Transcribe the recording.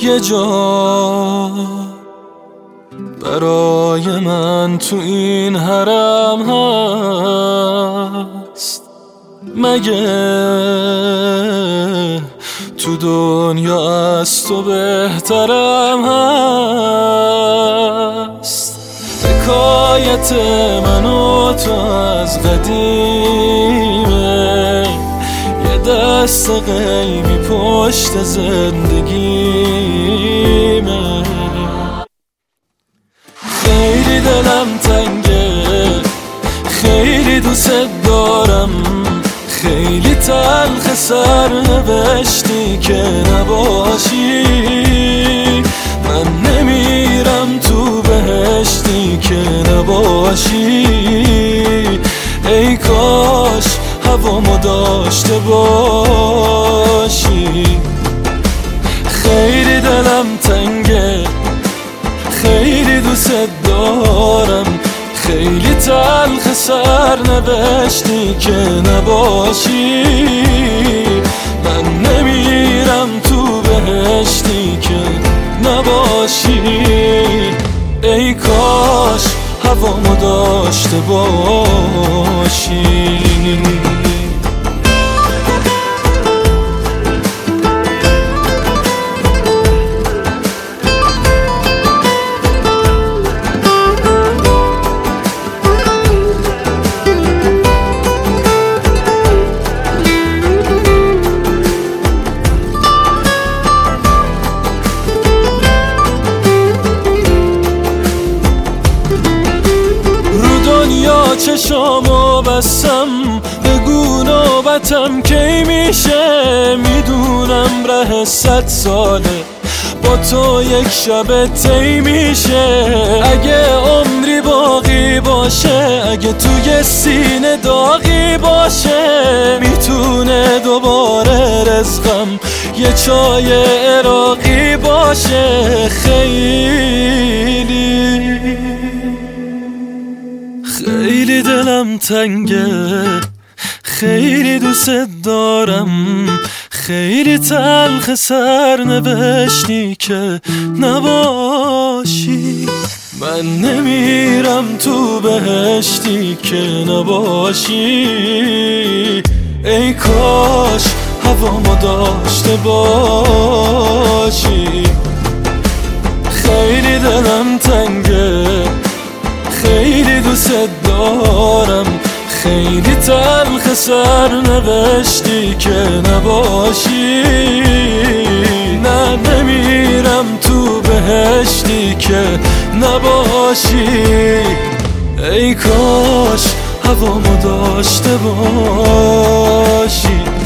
یه جا برای من تو این حرم هست، مگه تو دنیا از تو بهترم هست؟ حکایت من و تو از قدیمه، یه دست غیبی پشت زندگیمه. خیلی دلم تنگه، خیلی دوست دارم، خیلی تلخ سرنوشتی که نباشی. من نمیرم تو بهشتی که نباشی. ای کاش هوامو داشته باشی. خیلی دلم تنگه، خیلی دوست دارم، خیلی تلخ سرنوشتی که نباشی. من نمیرم تو بهشتی که نباشی. ای کاش هوامو داشته باشی. چشامو بستم، بگو نوبتم کی میشه. میدونم ره 100 ساله با تو یک شب طی میشه. اگه عمری باقی باشه، اگه توی سینه داغی باشه، میتونه دوباره رزقم یه چای عراقی باشه. خیلی دلم تنگه، خیلی دوست دارم، خیلی تلخ سرنوشتی که نباشی. من نمیرم تو بهشتی که نباشی. ای کاش هوامو داشته باشی. خیلی دلم تنگه، خیلی دوست دارم، خیلی تلخ سرنوشتی که نباشی. نه نمیرم تو بهشتی که نباشی. ای کاش هوامو داشته باشی.